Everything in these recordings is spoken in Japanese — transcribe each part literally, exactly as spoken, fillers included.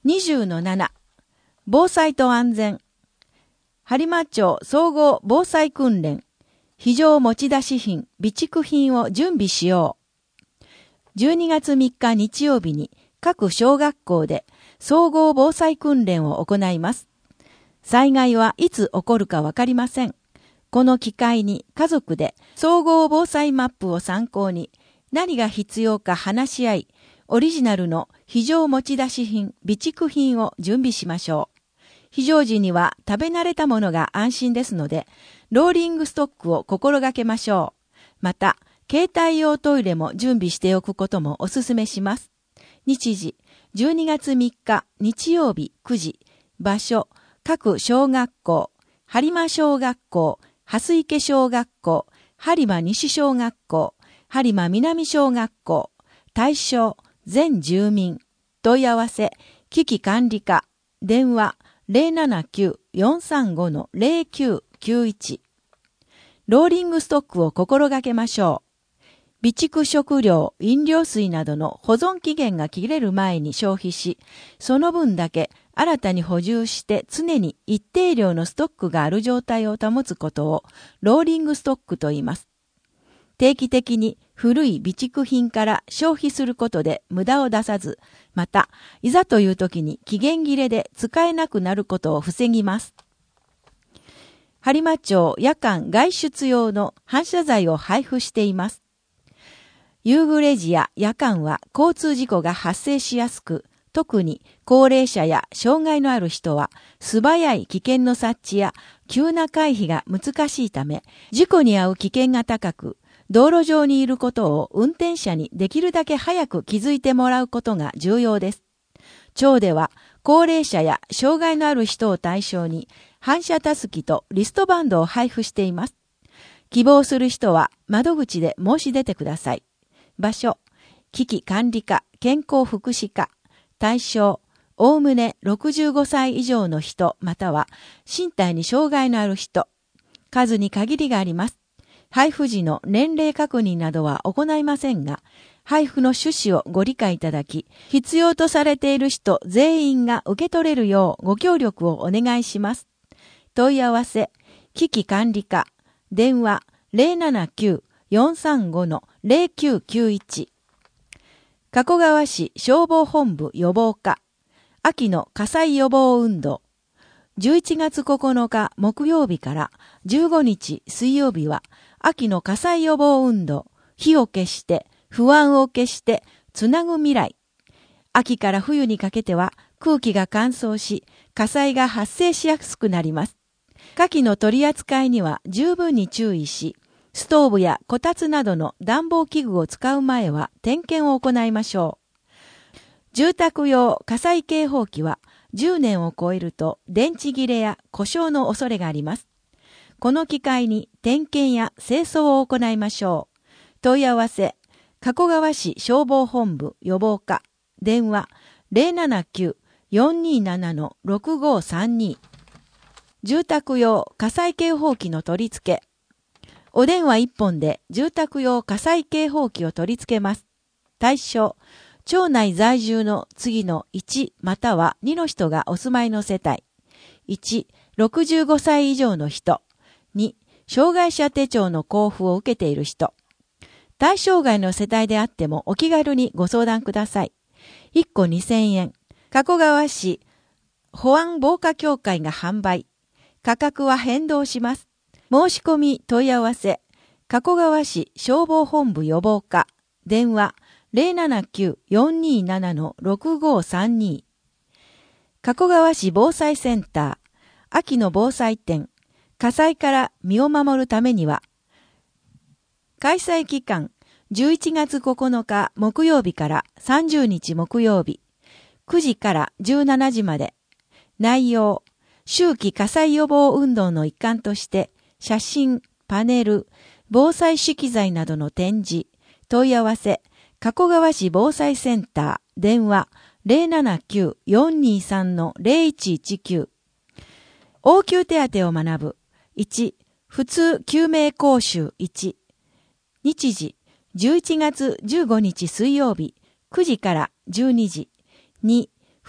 にじゅうのなな、防災と安全。播磨町総合防災訓練。非常持ち出し品、備蓄品を準備しよう。じゅうにがつみっか日曜日に各小学校で総合防災訓練を行います。災害はいつ起こるかわかりません。この機会に家族で総合防災マップを参考に何が必要か話し合い、オリジナルの非常持ち出し品、備蓄品を準備しましょう。非常時には食べ慣れたものが安心ですので、ローリングストックを心がけましょう。また、携帯用トイレも準備しておくこともお勧めします。日時、じゅうにがつみっか日曜日くじ、場所、各小学校、播磨小学校、蓮池小学校、播磨西小学校、播磨南小学校、対象、全住民、問い合わせ、危機管理課、電話、ゼロななきゅう よんさんご のゼロきゅうきゅういち。ローリングストックを心がけましょう。備蓄食料、飲料水などの保存期限が切れる前に消費し、その分だけ新たに補充して常に一定量のストックがある状態を保つことをローリングストックと言います。定期的に古い備蓄品から消費することで無駄を出さず、また、いざという時に期限切れで使えなくなることを防ぎます。播磨町夜間外出用の反射材を配布しています。夕暮れ時や夜間は交通事故が発生しやすく、特に高齢者や障害のある人は素早い危険の察知や急な回避が難しいため、事故に遭う危険が高く、道路上にいることを運転者にできるだけ早く気づいてもらうことが重要です。町では高齢者や障害のある人を対象に反射たすきとリストバンドを配布しています。希望する人は窓口で申し出てください。場所、危機管理課、健康福祉課、対象、おおむねろくじゅうごさい以上の人または身体に障害のある人、数に限りがあります。配布時の年齢確認などは行いませんが、配布の趣旨をご理解いただき、必要とされている人全員が受け取れるようご協力をお願いします。問い合わせ、危機管理課、電話ゼロななきゅう よんさんご のゼロきゅうきゅういち。加古川市消防本部予防課、秋の火災予防運動。じゅういちがつここのか木曜日からじゅうごにち水曜日は、秋の火災予防運動、火を消して、不安を消して、つなぐ未来。秋から冬にかけては空気が乾燥し、火災が発生しやすくなります。火器の取り扱いには十分に注意し、ストーブやこたつなどの暖房器具を使う前は点検を行いましょう。住宅用火災警報器はじゅうねんを超えると電池切れや故障の恐れがあります。この機会に点検や清掃を行いましょう。問い合わせ、加古川市消防本部予防課、電話ゼロななきゅう よんにーなな のろくごーさんに。住宅用火災警報器の取り付け。お電話いっぽんで住宅用火災警報器を取り付けます。対象、町内在住の次のいちまたはにの人がお住まいの世帯。いち、ろくじゅうごさい以上の人。に、障害者手帳の交付を受けている人。対象外の世帯であってもお気軽にご相談ください。いっこにせんえん。加古川市保安防火協会が販売。価格は変動します。申し込み問い合わせ。加古川市消防本部予防課。電話ゼロななきゅう よんにーなな のろくごーさんに。加古川市防災センター。秋の防災展。火災から身を守るためには、開催期間じゅういちがつここのか木曜日からさんじゅうにち木曜日、くじからじゅうしちじまで。内容、秋季火災予防運動の一環として写真、パネル、防災資機材などの展示。問い合わせ、加古川市防災センター、電話ゼロななきゅう よんにーさん のゼロいちいちきゅう。応急手当を学ぶ。いち、普通救命講習いち。日時、じゅういちがつじゅうごにち水曜日、くじからじゅうにじ。に、普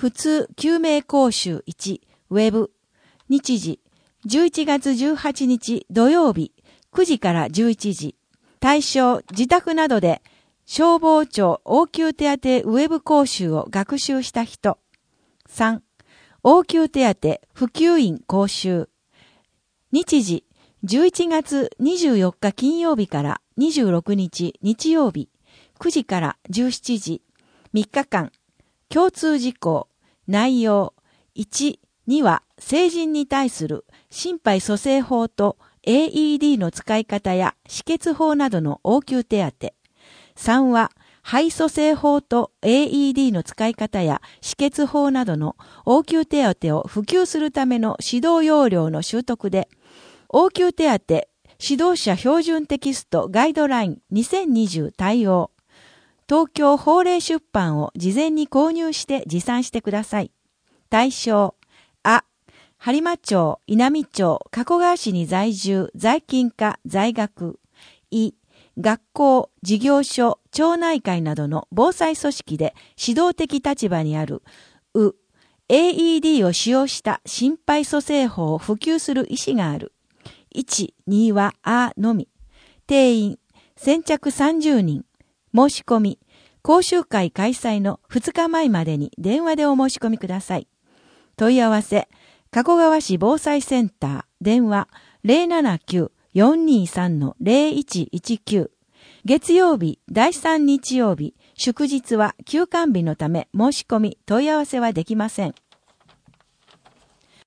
普通救命講習いち、ウェブ。日時、じゅういちがつじゅうはちにち土曜日、くじからじゅういちじ。対象、自宅などで消防庁応急手当ウェブ講習を学習した人。さん、応急手当普及員講習。日時、じゅういちがつにじゅうよっか金曜日からにじゅうろくにち日曜日、くじからじゅうしちじ。みっかかん。共通事項。内容。いち、には成人に対する心肺蘇生法と エーイーディー の使い方や止血法などの応急手当。さんは肺蘇生法と エーイーディー の使い方や止血法などの応急手当を普及するための指導要領の習得で、応急手当指導者標準テキストガイドラインにせんにじゅう対応。東京法令出版を事前に購入して持参してください。対象、あ、播磨町、稲美町、加古川市に在住、在勤か、在学。い、学校、事業所、町内会などの防災組織で指導的立場にある。う、エーイーディー を使用した心肺蘇生法を普及する意思がある。いち、には、あのみ。定員、先着さんじゅうにん。申し込み、講習会開催のふつかまえまでに電話でお申し込みください。問い合わせ、加古川市防災センター、電話 ゼロななきゅう よんにさん ゼロいちいちきゅう。月曜日、だいさん日曜日、祝日は休館日のため申し込み、問い合わせはできません。